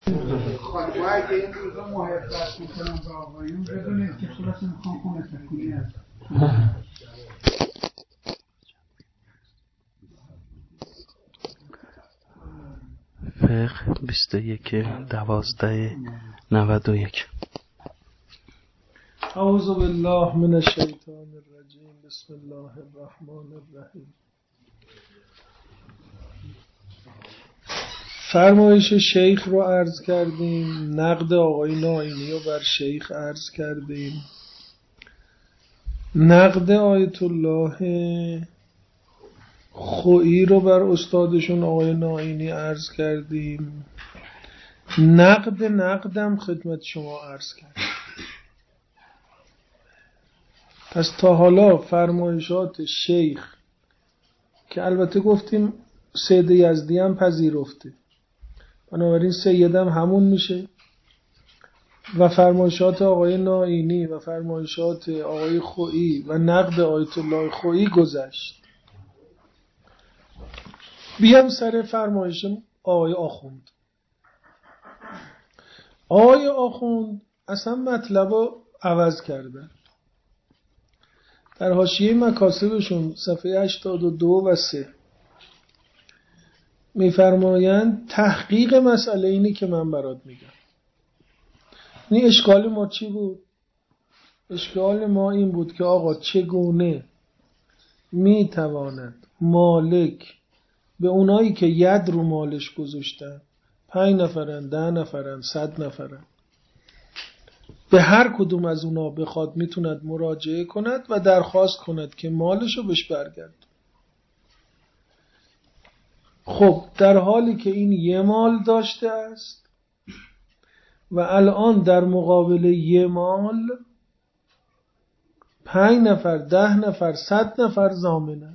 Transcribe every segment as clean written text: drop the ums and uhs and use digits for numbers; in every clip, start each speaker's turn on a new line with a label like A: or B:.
A: باید این روزا محبت میکنم به آقایون بدونید که خلاص میخوام خونه تکونی هست.
B: فقه 21/12/91.
C: اعوذ بالله من الشیطان الرجیم. بسم الله الرحمن الرحیم. فرمایش شیخ رو عرض کردیم، نقد آقای ناینی رو بر شیخ عرض کردیم، نقد آیت الله خویی رو بر استادشون آقای ناینی عرض کردیم، نقدم خدمت شما عرض کردیم. پس تا حالا فرمایشات شیخ که البته گفتیم سید یزدی هم پذیرفته، بنابراین سیدم همون میشه، و فرمایشات آقای ناینی و فرمایشات آقای خویی و نقد آیت الله خویی گذشت. بیام سر فرمایش آقای آخوند. آقای آخوند اصلا مطلب رو عوض کردن. در حاشیه مکاسبشون صفحه 82 و 3 میفرمایند تحقیق مسئله اینی که من برات میگم. این اشکال ما چی بود؟ اشکال ما این بود که آقا چگونه میتواند مالک به اونایی که ید رو مالش گذاشتن، 5 نفرن، 10 نفرن، 100 نفرن، به هر کدوم از اونا بخواد میتوند مراجعه کند و درخواست کند که مالشو بهش برگرد. خب در حالی که این یه مال داشته است و الان در مقابل یه مال 5 نفر، 10 نفر، 100 نفر ضامنن،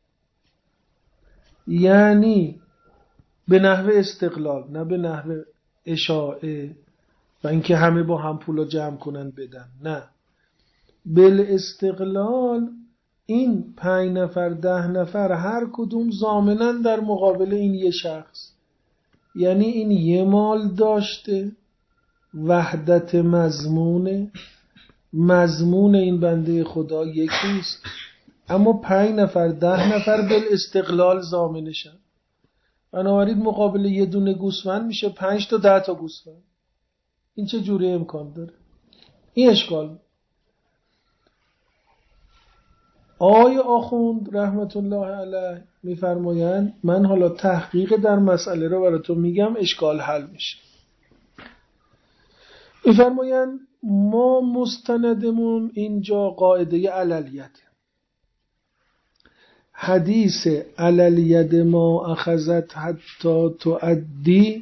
C: یعنی به نحو استقلال، نه به نحو اشاعه و اینکه همه با هم پولا جمع کنن بدن، نه، بل استقلال این 5 نفر 10 نفر هر کدوم ضامنن در مقابل این یه شخص، یعنی این یه مال داشته، وحدت مضمون این بنده خدا یکیست، اما 5 نفر 10 نفر بل استقلال ضامنشن. بنابراین مقابل یه دونه گوسفند میشه 5 تا 10 تا گوسفند. این چه جوری امکان داره؟ این اشکال. آقای آخوند رحمت الله علیه میفرمایند من حالا تحقیق در مسئله رو براتون میگم، اشکال حل میشه. میفرمایند ما مستندمون اینجا قاعده عللیت، حدیث علالید ما اخذت حتی تؤدی.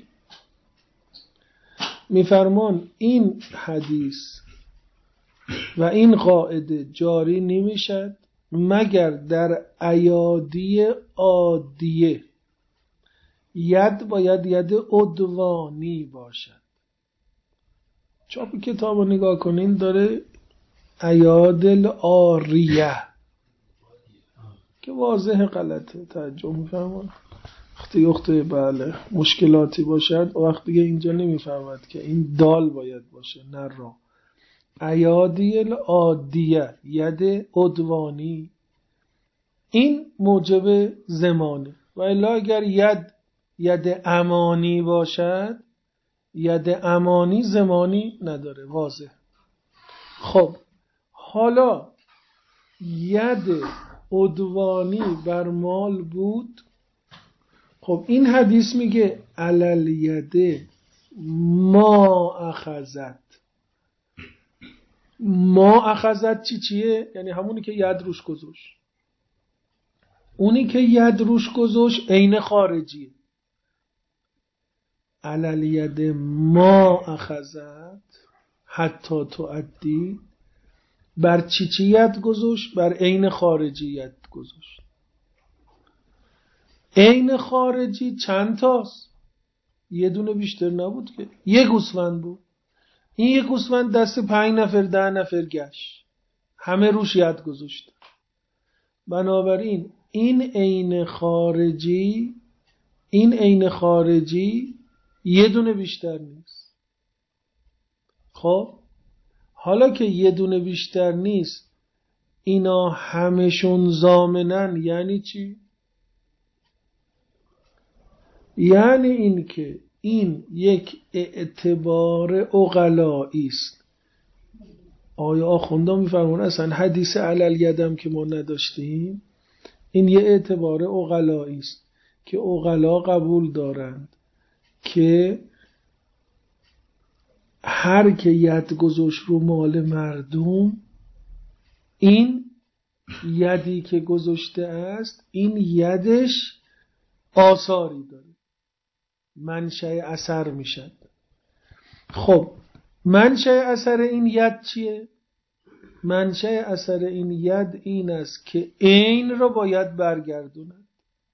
C: میفرمان این حدیث و این قاعده جاری نمیشد مگر در ایادی عادیه. ید باید ید عدوانی باشد. چاپ کتاب رو نگاه کنین داره ایادل آریه که واضح غلطه، تعجب میفرمان. وقتی بله مشکلاتی باشد وقتی دیگه اینجا نمیفهمد که این دال باید باشه نه را. ایادی العادیه ید عدوانی این موجب زمانه، و الا اگر ید امانی باشد، ید امانی زمانی نداره، واضح. خب حالا ید عدوانی بر مال بود. خب این حدیث میگه علل ید ما اخذت. ما اخذت چیه؟ یعنی همونی که ید روش گذاشت. اونی که ید روش گذاشت عین خارجیه. علل ید ما اخذت حتی تؤدی، بر چی ید گذاشت؟ بر عین خارجیت گذاشت. عین خارجی چند تاست؟ یه دونه بیشتر نبود که، یه گوسفند بود. این یه گوسفند دست 5 نفر 10 نفر گشت، همه روش ید گذاشت. بنابراین این عین خارجی یه دونه بیشتر نیست. خب حالا که یه دونه بیشتر نیست، اینا همشون ضامنن. یعنی چی؟ یعنی این که این یک اعتبار عقلایی است. آیا آخوندا میفرمون اصلا حدیث علل یدم که ما نداشتیم، این یه اعتبار عقلایی است که عقلا قبول دارند که هر که ید گذاشت رو مال مردم، این یدی که گذاشته است این یدش آثاری داره، منشأ اثر میشد. خب منشأ اثر این ید چیه؟ منشأ اثر این ید این است که عین را باید برگردوند.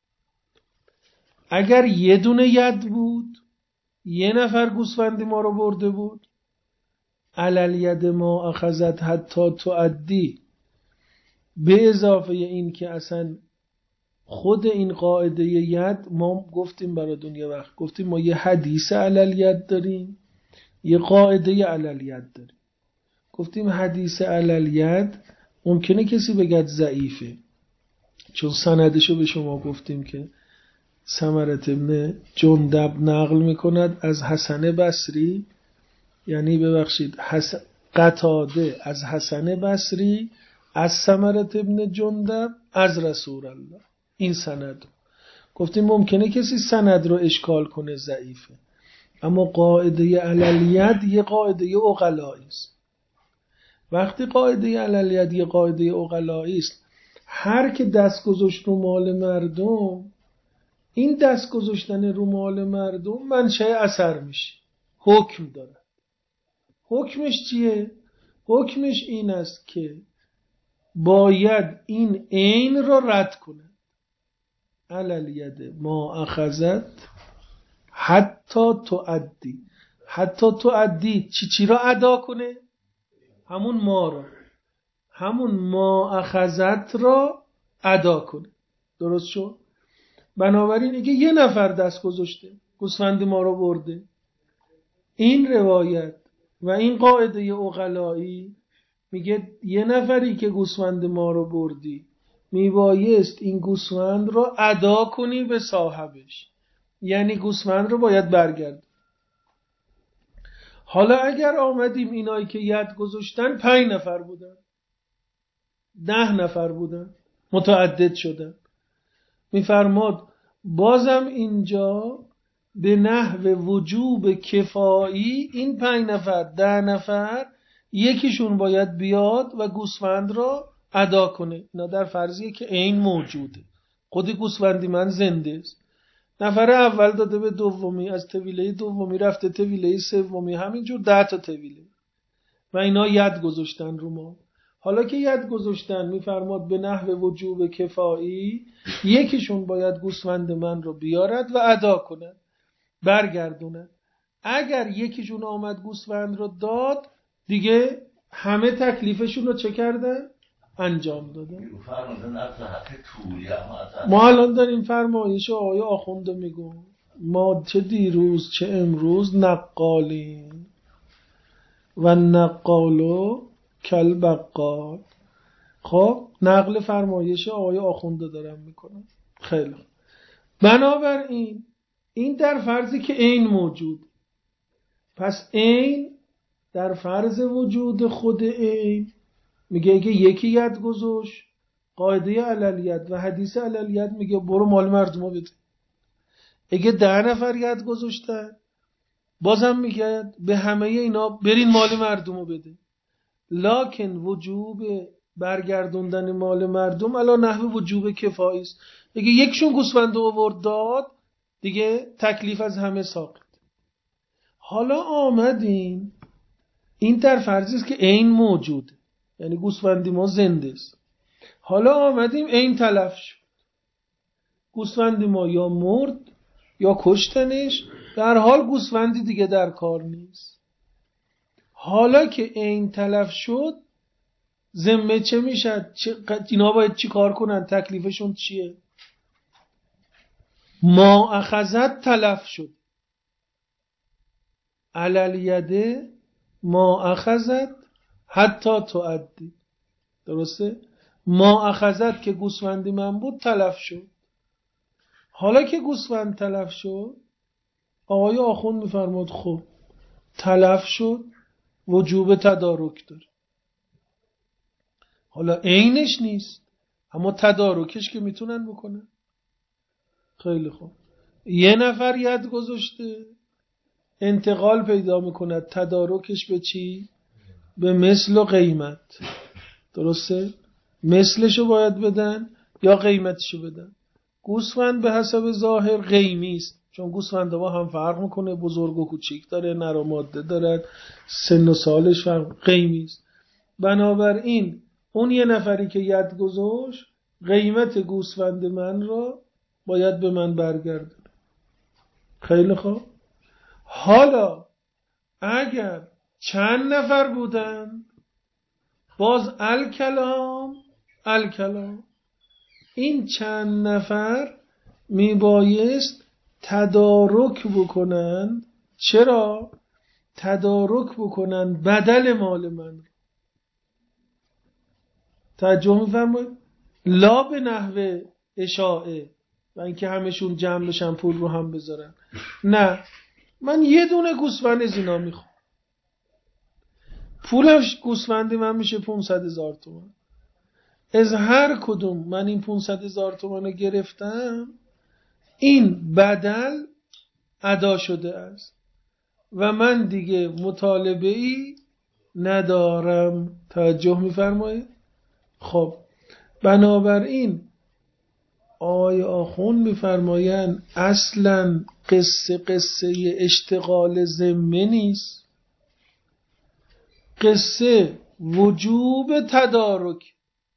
C: اگر یه دونه ید بود، یه نفر گوسفند ما رو برده بود، علل ید ما اخذت حتی تؤدی، به اضافه این که اصلا خود این قاعده ید ما گفتیم برای دنیا وقت، گفتیم ما یه حدیث علل ید داریم، یه قاعده علل ید داریم. گفتیم حدیث علل ید ممکنه کسی بگه ضعیفه، چون سندشو به شما گفتیم که ثمرة ابن جندب نقل میکند از حسن بصری، یعنی ببخشید قتاده از حسن بصری از ثمرة ابن جندب از رسول الله. این سند گفتیم ممکنه کسی سند رو اشکال کنه ضعیفه، اما قاعده علل ید یه قاعده عقلایی است. وقتی قاعده علل ید یه قاعده عقلایی است، هر که دست گذاشت رو مال مردم، این دست گذاشتن رو مال مردم منشأ اثر میشه، حکم داره. حکمش چیه؟ حکمش این است که باید این عین را رد کنه. علل ید ما اخذت حتی تؤدی. حتی تؤدی چی را ادا کنه؟ همون ما را، همون ما اخذت را ادا کنه. درست شد؟ بنابراین اگه یه نفر دست گذاشته گوسفند ما رو برده، این روایت و این قاعده عقلایی میگه یه نفری که گوسفند ما رو بردی میبایست این گوسفند رو ادا کنی به صاحبش، یعنی گوسفند رو باید برگرد. حالا اگر آمدیم اینایی که ید گذاشتن 5 نفر بودن، 10 نفر بودن، متعدد شدن، میفرماد بازم اینجا به نحو وجوب کفایی این 5 نفر 10 نفر یکیشون باید بیاد و گوسفند را ادا کنه. اینا در فرضیه که عین موجوده، خود گوسفندی من زنده است. نفر اول داده به دومی، از طویله دومی رفته طویله سومی، همینجور 10 تا طویله و اینا ید گذاشتن رو ما. حالا که ید گذاشتن میفرماد به نحو وجوب کفایی یکیشون باید گوسفند من رو بیارد و ادا کند، برگردوند. اگر یکیشون آمد گوسفند رو داد، دیگه همه تکلیفشون رو چه کردن؟ انجام دادن. ما الان داریم فرمایش آقای آخونده میگم، ما چه دیروز چه امروز نقالیم و نقالو کل بقال. خب نقل فرمایش آقای آخونده دارم میکنم. خیلی بنابراین این در فرضی که عین موجود، پس عین در فرض وجود خود عین میگه اگه یکی ید گذاشت، قاعده علل ید و حدیث علل ید میگه برو مال مردمو بده. اگه 10 نفر ید گذاشتن، بازم میگه به همه اینا برین مال مردمو بده. لکن وجوب برگردوندن مال مردم علی نحو وجوب کفایی است. اگه یکشون گوسفند آورد داد، دیگه تکلیف از همه ساقط. حالا آمدیم این در فرضی است که عین موجود، یعنی گوسفندی ما زنده است. حالا آمدیم عین تلف شد، گوسفندی ما یا مرد یا کشتنش، در حال گوسفندی دیگه در کار نیست. حالا که عین تلف شد، ذمه چه میشد؟ اینا باید چی کار کنن؟ تکلیفشون چیه؟ ما اخذت تلف شد. علل ما اخذت حتی تعدی. درسته؟ ما اخذت که گوسفندی من بود تلف شد. حالا که گوسفند تلف شد، آقای آخوند میفرماد خب تلف شد، وجوب تدارک داره. حالا عینش نیست، اما تدارکش که میتونن بکنن. خیلی خوب، یه نفر ید گذاشته، انتقال پیدا میکند تدارکش به چی؟ به مثل و قیمت. درسته؟ مثلشو باید بدن یا قیمتشو بدن. گوسفند به حسب ظاهر قیمی است، چون گوسفند با هم فرق میکنه، بزرگ و کوچیک داره، نر و ماده دارد، سن و سالش فرق، قیمی است. بنابراین اون یه نفری که ید گذاشت قیمت گوسفند من را باید به من برگردونه. خیلی خوب. حالا اگر چند نفر بودن، باز الکلام این چند نفر میبایست تدارک بکنن. چرا؟ تدارک بکنن بدل مال من. توجه می‌فرمایید؟ لا به نحو اشاعه و اینکه همشون جمع بشن پول رو هم بذارن. نه، من یه دونه گوسفند زینا میخوام، پولش گوسفندی من میشه 500,000 تومان. از هر کدوم من این 500,000 تومان رو گرفتم، این بدل ادا شده است و من دیگه مطالبه ای ندارم. توجه میفرمایید؟ خب بنابراین آقای آخوند میفرمایند اصلا قصه اشتغال ذمه نیست، قصه وجوب تدارک.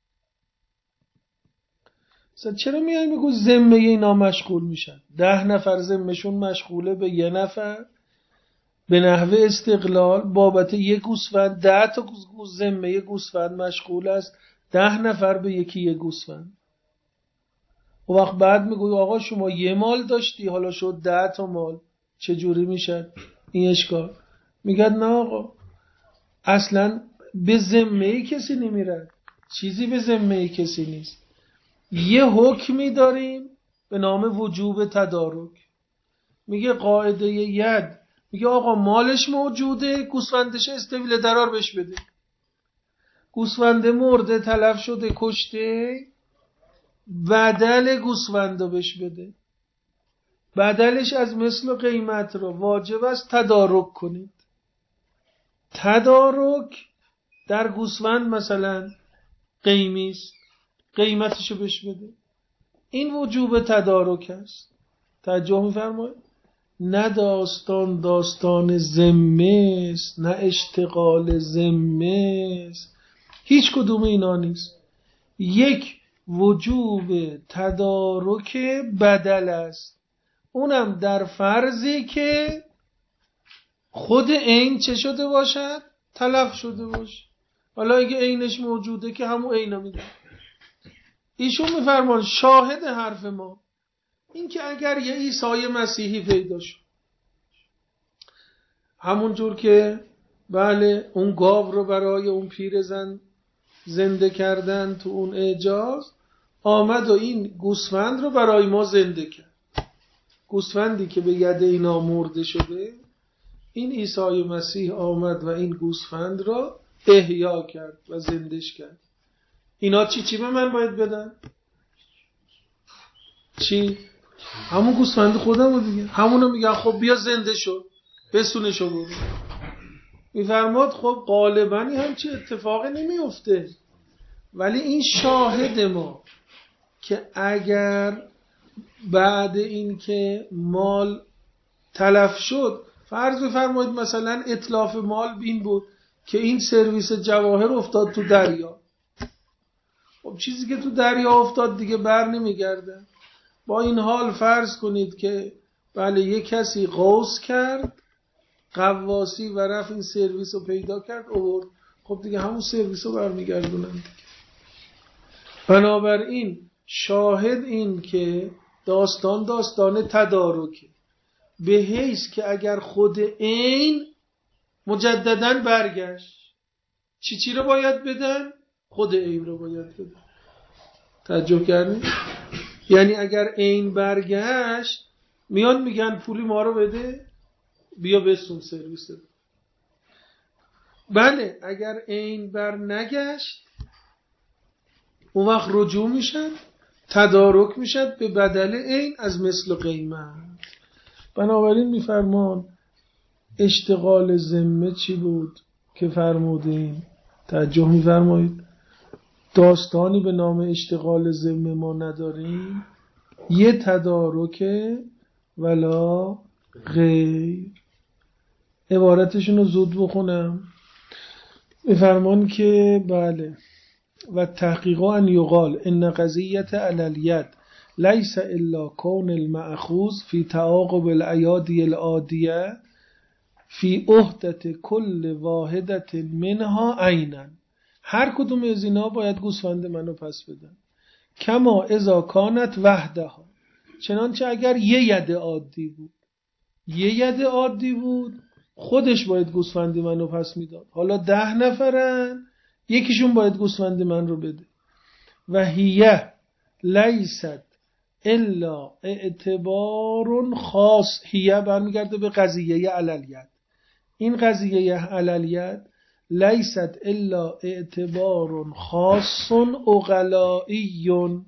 C: چرا میای میگو ذمه اینا مشغول میشن؟ 10 نفر ذمهشون مشغوله به یه نفر به نحوه استقلال بابت یک گوسفند، 10 تا ذمه گوسفند مشغول است، 10 نفر به یکی یک گوسفند. و وقت بعد میگوی آقا شما یه مال داشتی حالا شد 10 تا مال، چجوری میشد این اشکال؟ میگن نه آقا، اصلا به ذمه کسی نمیره، چیزی به ذمه کسی نیست. یه حکمی داریم به نام وجوب تدارک. میگه قاعده ید، میگه آقا مالش موجوده، گوسفندش استویل درار بهش بده. گوسفند مرده تلف شده کشته، بدل گوسفندو بهش بده. بدلش از مثل و قیمت رو واجب است تدارک کنید. تدارک در گوسفند مثلا قیمی است، قیمتشو بهش بده. این وجوب تدارک است. توجه می‌فرمایید؟ نه داستان ذمه است، نه اشتغال ذمه است، هیچ کدوم اینا نیست. یک وجوب تدارک بدل است، اونم در فرضی که خود عین چه شده باشد؟ تلف شده باشه. حالا اگه عینش موجوده که همون عینا میده. ایشون میفرمان شاهد حرف ما این که اگر یه عیسی مسیحی پیدا شد، همون جور که بله اون گاو رو برای اون پیرزن زنده کردن تو اون اعجاز، آمد و این گوسفند رو برای ما زنده کرد. گوسفندی که به ید اینا مرده شده، این عیسی مسیح آمد و این گوسفند را احیا کرد و زندش کرد. اینا چی به من باید بدن؟ چی؟ همون گوسفند خودم رو دیگه، همونو میگن خب بیا زنده شو، بسونشو برو. میفرماد خب غالبا همچی اتفاقی نمیفته، ولی این شاهد ما که اگر بعد این که مال تلف شد، فرض بفرمایید مثلا اتلاف مال این بود که این سرویس جواهر افتاد تو دریا. خب چیزی که تو دریا افتاد دیگه بر نمیگرده. با این حال فرض کنید که بله یک کسی غوث کرد، غواصی و رفت این سرویس رو پیدا کرد آورد، خب دیگه همون سرویس رو برمیگردونن دیگه. بنابراین شاهد این که داستان تدارکه. به حیث که اگر خود عین مجدداً برگشت چی رو باید بدن؟ خود عین رو باید بدن. توجه کردین؟ یعنی اگر عین برگشت میان میگن پولی ما رو بده، بیا بسون سرویس. بله اگر عین بر نگشت اون وقت رجوع میشن، تدارک میشد به بدل عین از مثل و قیمت. بنابراین میفرمان اشتغال ذمه چی بود که فرمودین؟ توجه میفرمایید داستانی به نام اشتغال ذمه ما نداریم، یه تدارک ولا غیر. عبارتشون رو زود بخونم. میفرمان که بله و تحقیق ان یقال ان قضیت علی الید لیس الا کون المأخوذ فی تعاقب الایادی العادیه فی عهدت کل واحدت منها عینا. هر کدوم از اینا باید گوسفند منو پس بدن. کما اذا کانت وحدها، چنانچه اگر یه ید عادی بود خودش باید گوسفند منو پس میداد. حالا 10 نفرن یکیشون باید گوسفند من رو بده. و هیه لیست الا اعتبار خاص، هیه برمیگرده به قضیه علالید. این قضیه علالید لیست الا اعتبار خاص عقلائی،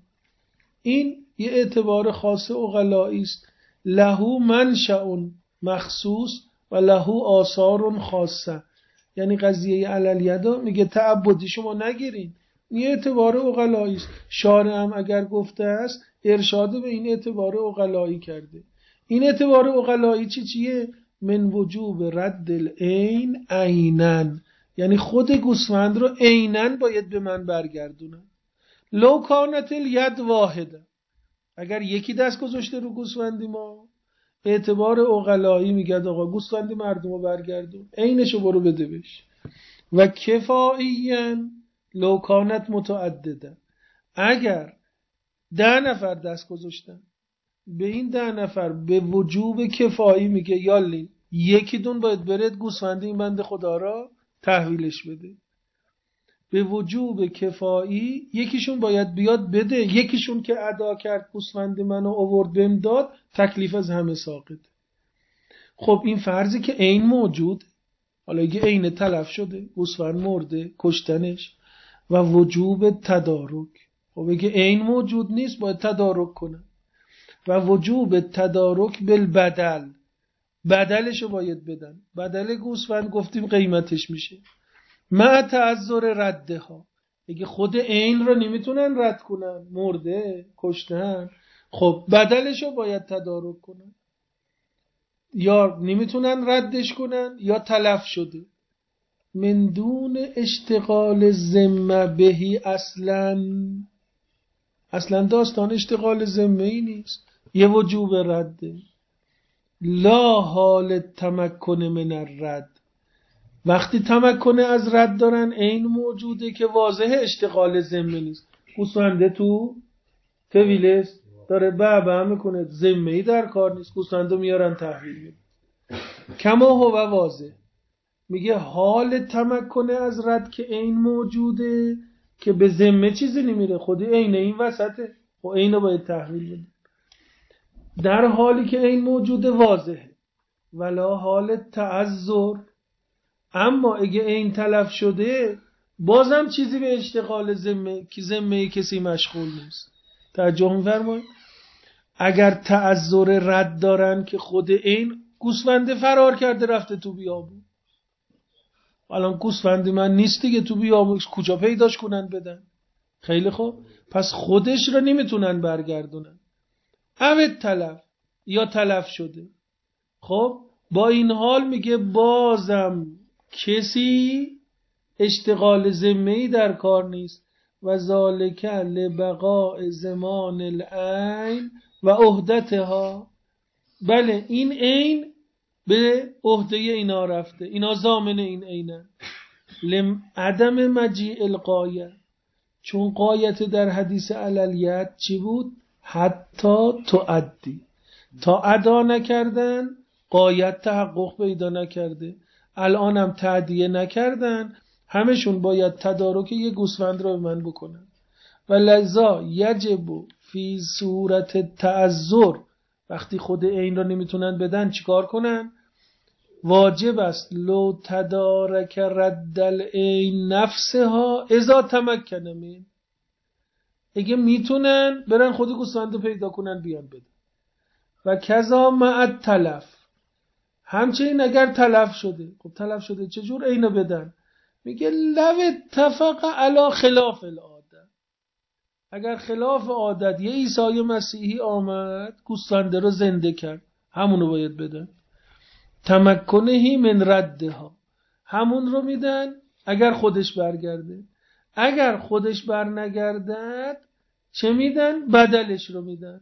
C: این یه اعتبار خاص عقلائی است. له منشأ مخصوص و له آثار خاصه. یعنی قضیه علالیدا میگه تعبدی شما نگیرین، این اعتبار عقلائی است. شارع هم اگر گفته است ارشاد به این اعتبار عقلائی کرده. این اعتبار عقلائی چیه؟ من وجوب رد العین عیناً، یعنی خود گوسفند رو عیناً باید به من برگردونن. لو کانت الید واحده، اگر یکی دست گذاشته رو گوسفندی ما، اعتبار عقلائی میگه آقا گوسفندی مردم رو برگردون، عینشو برو بده بش. و کفائیاً لو کانت متعدده، اگر 10 نفر دست گذاشتن به این 10 نفر به وجوب کفایی میگه یالین یکی دون باید برد گوسفندی این بنده خدا را تحویلش بده. به وجوب کفایی یکیشون باید بیاد بده، یکیشون که ادا کرد گوسفند منو آورد بهم داد، تکلیف از همه ساقط. خب این فرضی که عین موجود، حالا اگه عین تلف شده گوسفند مرده کشتنش، و وجوب تدارک. خب اگه عین موجود نیست باید تدارک کنه. و وجوب تدارک بالبدل، بدلشو باید بدن. بدل گوسفند گفتیم قیمتش میشه. مع تعذر ردها، اگه خود عین رو نمیتونن رد کنن، مرده کشتن، خب بدلشو باید تدارک کنن. یا نمیتونن ردش کنن یا تلف شده. من دون اشتغال ذمه بهی، اصلا داستان اشتغال ذمه ای نیست، یه وجوب رده. لا حال تمکن من الرد، وقتی تمکن از رد دارن عین موجوده که واضح اشتغال ذمه نیست. گوسفنده تو طویلس داره بعبع میکنه، ذمه ای در کار نیست، گوسفندو میارن تحویل میدن. کما هو واضح، میگه حال تمکن از رد که عین موجوده که به ذمه چیزی نمیره، خودی عین این وسطه و عینو باید تحویل بده. در حالی که عین موجوده واضحه. ولا حال تعذر، اما اگه عین تلف شده بازم چیزی به اشتغال ذمه که ذمه کسی مشغول نیست. توجه می‌فرمایید؟ اگر تعذر رد دارن که خود عین گوسفند فرار کرده رفته تو بیابون، الان گوسفند من نیست دیگه تو بیابون، کجا پیداش کنن بدن؟ خیلی خوب، پس خودش رو نمیتونن برگردونن، اوت تلف یا تلف شده. خب با این حال میگه بازم کسی اشتغال ذمه‌ای در کار نیست. و ذالک لبقاء زمان العین و عهدتها، بله این عین به عهده اینا رفته، اینا ضامن این عینن. لم عدم مجیء القایه، چون قایت در حدیث علالید چی بود؟ حتی تعدی، تا ادا نکردن غایت تحقق پیدا نکرده، الانم تعدیه نکردن، همشون باید تدارک یک گوسفند رو به من بکنن. و لذا یجب فی صورت تعذر، وقتی خود عین رو نمیتونن بدن چیکار کنن؟ واجب است لو تدارک رد العین نفسها اذا تمکن من، اگه میتونن برن خود گوسفند رو پیدا کنن بیان بدن. و کذا مع تلف، همچنین اگر تلف شده، خب تلف شده چجور عین بدن؟ میگه لو اتفق علی خلاف العاده، اگر خلاف عادت یه عیسی مسیحی آمد گوسفنده رو زنده کرد، همونو باید بدن. تمکنهی من ردها، همون رو میدن اگر خودش برگرده. اگر خودش بر نگردد چه میدن؟ بدلش رو میدن.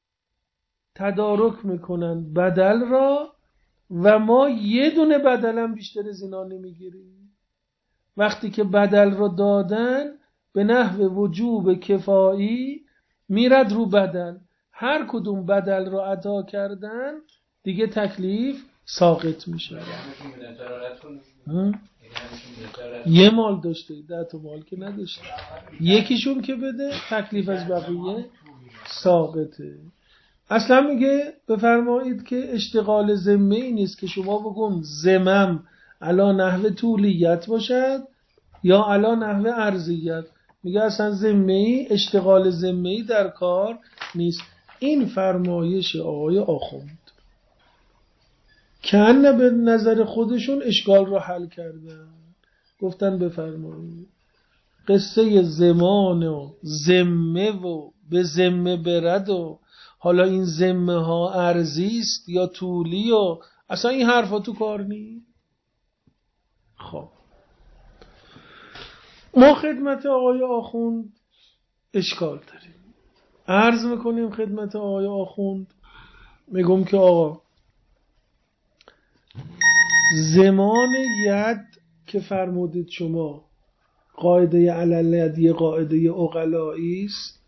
C: تدارک میکنن بدل را و ما یه دونه بدلم بیشتر از اینا نمیگیریم. وقتی که بدل رو دادن به نحو وجوب کفایی میرد رو بدل، هر کدوم بدل رو ادا کردن دیگه تکلیف ساقط میشه. یه مال داشته 10 تا مال که نداشته، یکیشون که بده تکلیف از بقیه ساقطه. اصلا میگه بفرمایید که اشتغال ذمه ای نیست که شما بگم ذمم علا نحو طولیت باشد یا علا نحو ارضیت. میگه اصلا ذمه ای اشتغال ذمه ای در کار نیست. این فرمایش آقای آخوند کنه به نظر خودشون اشکال رو حل کردن، گفتن بفرمایید قصه زمان و ذمه و به ذمه برد و حالا این ذمه ها ارضی است یا طولی و اصلا این حرفا تو کار نیست. خب ما خدمت آقای آخوند اشکال داریم، عرض میکنیم خدمت آقای آخوند، میگم که آقا زمان ید که فرمودید شما قاعده علل ید قاعده عقلایی است،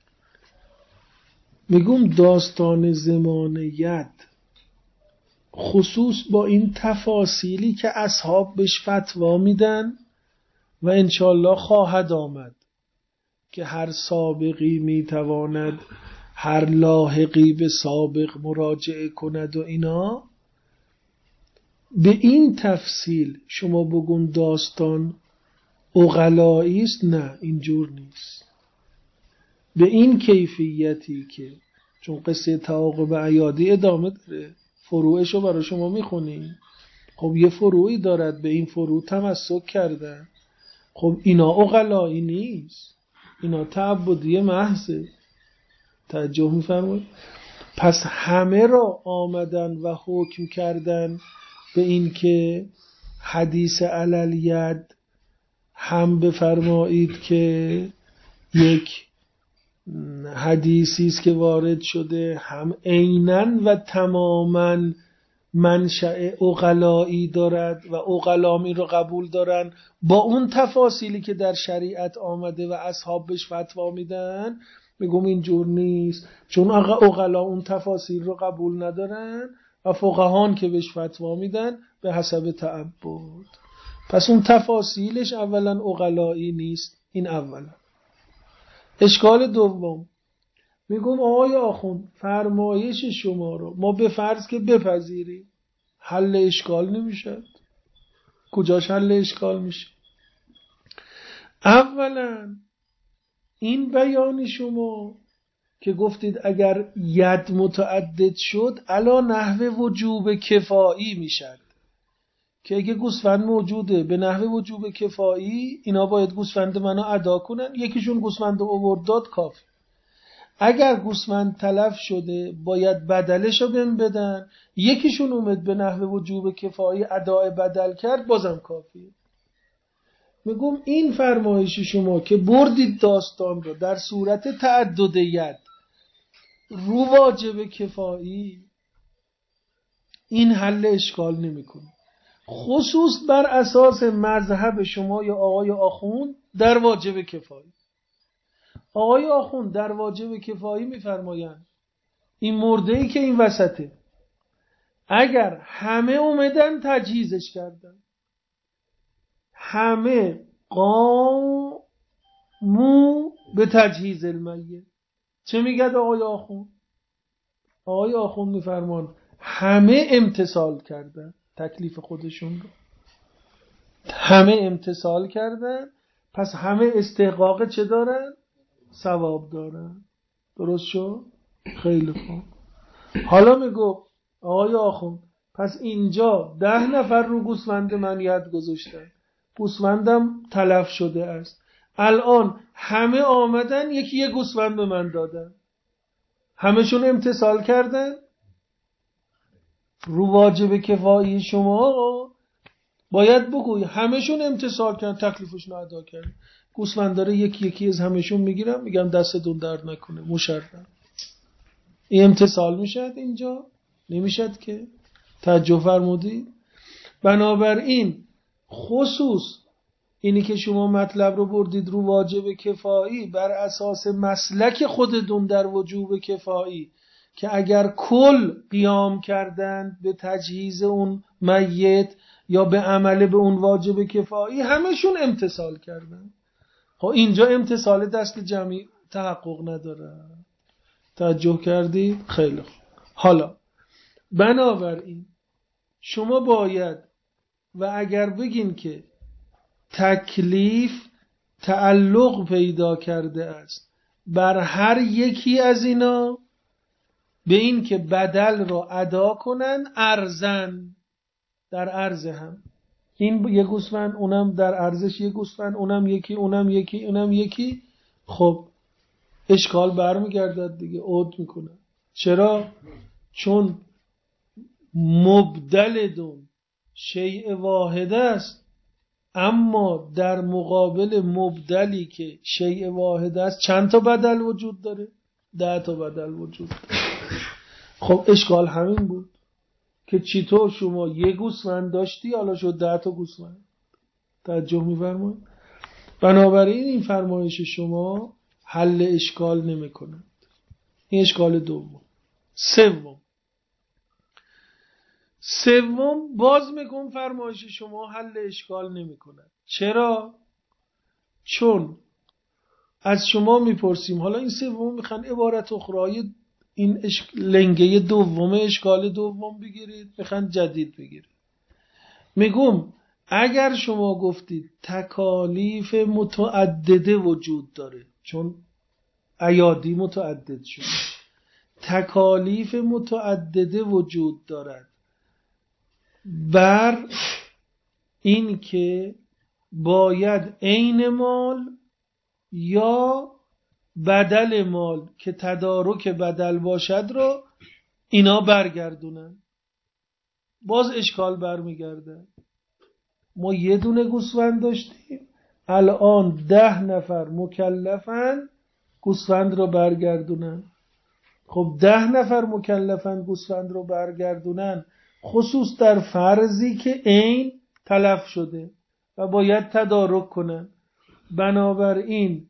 C: میگم داستان زمان ید خصوص با این تفاصیلی که اصحاب بهش فتوا میدن و انشالله خواهد آمد که هر سابقی میتواند هر لاحقی به سابق مراجعه کند و اینا، به این تفصیل شما بگون داستان عقلایی است، نه اینجور نیست. به این کیفیتی که چون قصه تعاقب عیادی ادامه داره، فروعش رو برای شما میخونیم، خب یه فروعی دارد، به این فروع تمسک کردن، خب اینا عقلایی نیست، اینا تعبدی محضه. توجه میفرمایید؟ پس همه را آمدن و حکم کردن به این که حدیث علل ید هم بفرمایید که یک حدیثی است که وارد شده، هم عیناً و تماماً منشأ عقلایی دارد و عقلامی رو قبول دارن با اون تفاصیلی که در شریعت آمده و اصحاب بهش فتوا میدن. میگم اینجور نیست، چون عقلا اون تفاصیل رو قبول ندارن و فقهان که بهش فتوا میدن به حسب تعبد. پس اون تفاصیلش اولا عقلایی نیست. این اولا. اشکال دوم، میگم آقای آخوند فرمایش شما رو ما به فرض که بپذیریم، حل اشکال نمیشه. کجاش حل اشکال میشه؟ اولا این بیان شما که گفتید اگر ید متعدد شد علا نحو وجوب کفایی میشد، که اگه گوسفند موجوده به نحو وجوب کفایی اینا باید گوسفند منو ادا کنن، یکیشون گوسفند آورد داد کافی. اگر گوسفند تلف شده باید بدلش رو بهم بدن، یکیشون اومد به نحو وجوب کفایی اداء بدل کرد، بازم کافیه. میگم این فرمایش شما که بردید داستان رو در صورت تعدد ید رو واجب کفایی، این حل اشکال نمیکنه، خصوص بر اساس مذهب شما یا آقای آخوند در واجب کفایی. آقای آخوند در واجب کفایی میفرمایند این مرده‌ای که این وسطه، اگر همه اومدن تجهیزش کردن، همه قامو به تجهیز المیت، چه میگد آقای آخوند؟ آقای آخوند میفرمان همه امتثال کردن تکلیف خودشون رو، همه امتثال کردن، پس همه استحقاق چه دارن؟ ثواب دارن. درست شد؟ خیلی خوب. حالا میگو آقای آخوند پس اینجا 10 نفر رو گوسفند من ید گذاشتن، گوسفندم تلف شده است، الان همه آمدن یکی یه گوسفند به من دادن، همشون امتثال کردن؟ رو واجب کفایی شما باید بگوی همشون امتثال کردن، تکلیفشون رو ادا کردن. گوسفند داره یکی یکی از همشون میگیرم، میگم دستتون درد نکنه، مشرفم. این امتثال میشد اینجا؟ نمیشد که. توجه فرمودید؟ بنابراین خصوص اینی که شما مطلب رو بردید رو واجب کفایی بر اساس مسلک خودتون در وجوب کفایی، که اگر کل قیام کردن به تجهیز اون میت یا به عمل به اون واجب کفایی همشون امتثال کردن. خب اینجا امتثال دست جمعی تحقق نداره. توجه کردید؟ خیلی خوب. حالا بنابراین شما باید، و اگر بگین که تکلیف تعلق پیدا کرده است بر هر یکی از اینا به این که بدل را ادا کنن ارزن، در عرض هم، این یه گوسفند اونم در ارزش یه گوسفند، اونم یکی اونم یکی اونم یکی، خب اشکال برمیگردد دیگه، عود میکنه. چرا؟ چون مبدل دون شیء واحد است، اما در مقابل مبدلی که شیء واحد است چند تا بدل وجود داره؟ 10 تا بدل وجود داره. خب اشکال همین بود که چطور شما یه گوسفند داشتی حالا شد 10 تا گوسفند. توجه می‌فرمایید؟ بنابراین این فرمایش شما حل اشکال نمی‌کند. این اشکال دوم. سوم باز میگم فرمایش شما حل اشکال نمی‌کند. چرا؟ چون از شما میپرسیم، حالا این سوم میخوان عبارت اخرای این لنگه دوم اشکال دوم بگیرید، میخوان جدید بگیرید. میگم اگر شما گفتید تکالیف متعدده وجود داره، چون ایادی متعدد شد، تکالیف متعدده وجود دارد بر این که باید عین مال یا بدل مال که تدارک بدل باشد رو اینا برگردونن، باز اشکال برمیگرده. ما یه دونه گوسفند داشتیم، الان 10 نفر مکلفن گوسفند رو برگردونن. خب 10 نفر مکلفن گوسفند رو برگردونن، خصوص در فرضی که عین تلف شده و باید تدارک کنن. بنابراین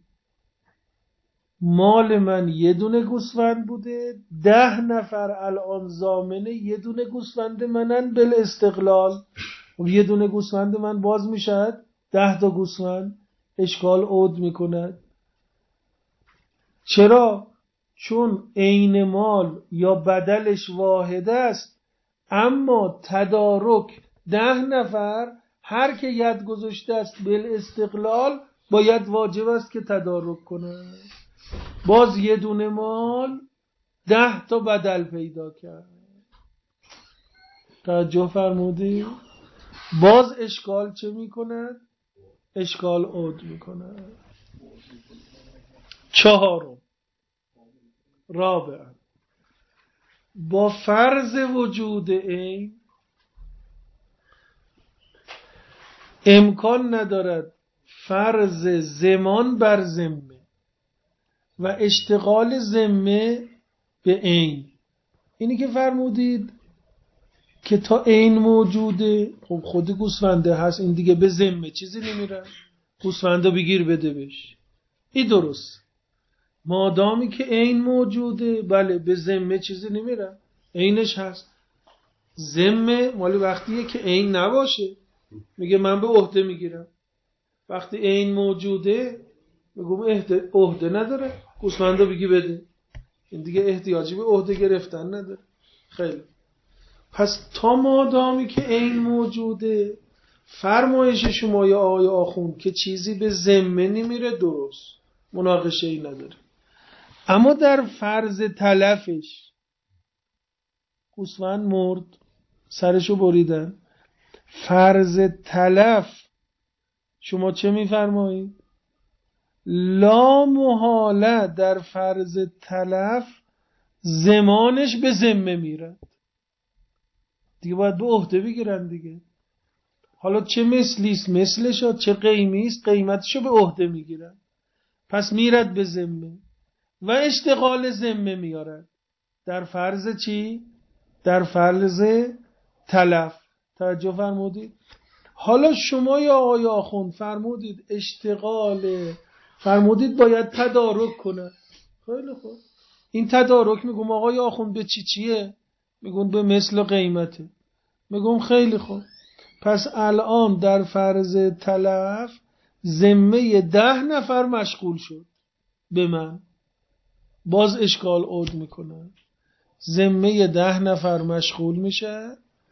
C: مال من یه دونه گوسفند بوده، 10 نفر الان ضامنه یه دونه گوسفند منن بالاستقلال. و یه دونه گوسفند من باز میشد 10 تا گوسفند، اشکال عود میکند. چرا؟ چون عین مال یا بدلش واحد است، اما تدارک 10 نفر هر که ید گذاشته است بالاستقلال باید واجب است که تدارک کنه. باز یه دونه مال 10 تا بدل پیدا کرد. توجه فرمودی؟ باز اشکال چه میکند؟ اشکال عود میکند. 4 رابعا با فرض وجود عین امکان ندارد فرض زمان بر ذمه و اشتغال ذمه به عین. اینی که فرمودید که تا عین موجوده، خب خود گوسفنده هست، این دیگه به ذمه چیزی نمیره، گوسفنده بگیر بده بش، این درست. مادامی که عین موجوده بله به ذمه چیزی نمیره، عینش هست. ذمه مال وقتیه که عین نباشه، میگه من به عهده میگیرم. وقتی عین موجوده میگم عهده نداره، گوسفندو بگی بده، این دیگه احتیاجی به عهده گرفتن نداره. خیلی پس تا مادامی که عین موجوده، فرمایش شما یا آقای آخوند که چیزی به ذمه نمیره درست، مناقشه ای نداره. اما در فرض تلفش، گوسفند مرد، سرشو بریدن، فرض تلف شما چه میفرمایید؟ لا محاله در فرض تلف زمانش به ذمه میره، دیگه باید به عهده بگیرن دیگه. حالا چه مثلیست مثلش، چه قیمیست قیمتشو به عهده میگیرن، پس میرد به ذمه و اشتغال ذمه میارد در فرض چی؟ در فرض تلف. توجه فرمودید؟ حالا شما یا آقای آخوند فرمودید اشتغال، فرمودید باید تدارک کنه. خیلی خوب، این تدارک میگم آقای آخوند به چیه؟ میگم به مثل و قیمته. میگم خیلی خوب، پس الان در فرض تلف ذمه 10 نفر مشغول شد به من، باز اشکال عود میکنه. ذمه 10 نفر مشغول میشه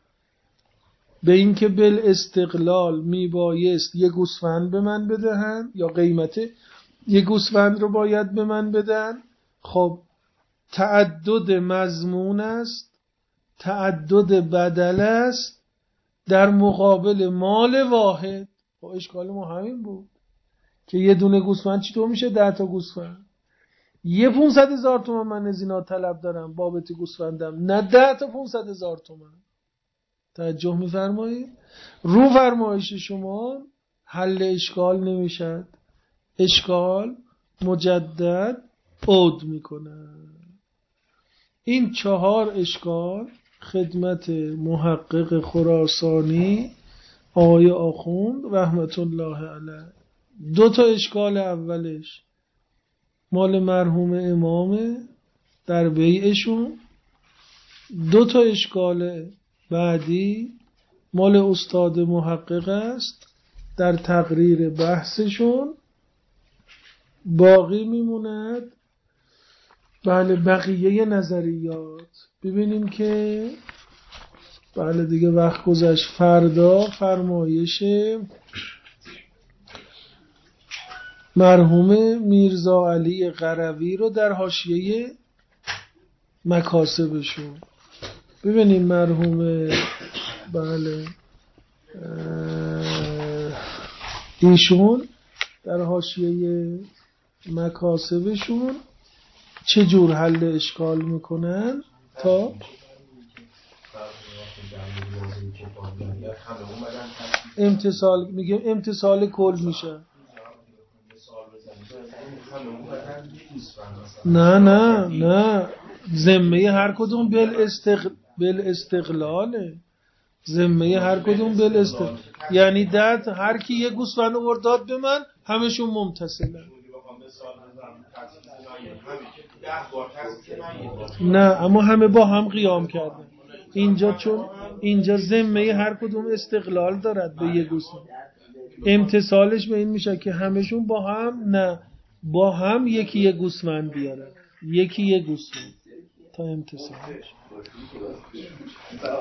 C: به این که بالاستقلال میبایست یه گوسفند به من بدهن یا قیمت یه گوسفند رو باید به من بدن. خب تعدد مضمون است، تعدد بدل است در مقابل مال واحد. با اشکال ما همین بود که یه دونه گوسفند چطور میشه 10 تا گوسفند؟ یه 500,000 تومان من از اینا طلب دارم بابت گوسفندم، نه 10 تا 500,000 تومان. توجه می‌فرمایید؟ رو فرمایش شما حل اشکال نمیشد، اشکال مجدد عود میکنه. این 4 اشکال خدمت محقق خراسانی آقای آخوند رحمت الله علیه. 2 تا اشکال اولش مال مرحوم امامه در بیعشون، 2 تا اشکال بعدی مال استاد محقق است در تقریر بحثشون. باقی میموند بله بقیه نظریات. ببینیم که بله دیگه وقت گذشت. فردا فرمایش مرحوم میرزا علی قروی رو در حاشیه مکاسبشون ببینیم. مرحوم بله ایشون در حاشیه مکاسبشون چه جور حل اشکال میکنن تا امتصال، میگه امتصال کل میشه. نه ذمه هر کدوم بالاستقلاله، ذمه هر کدوم بالاستقلال، یعنی داد هر کی یه گوسفند آورد داد به من همشون ممتثلن. نه اما همه با هم قیام کردن اینجا، چون اینجا ذمه هر کدوم استقلال دارد به یه گوسفند. امتصالش به این میشه که همشون با هم، نه با هم یکی یه گوسفند بیارن، یکی یه گوسفند تا امتصالش.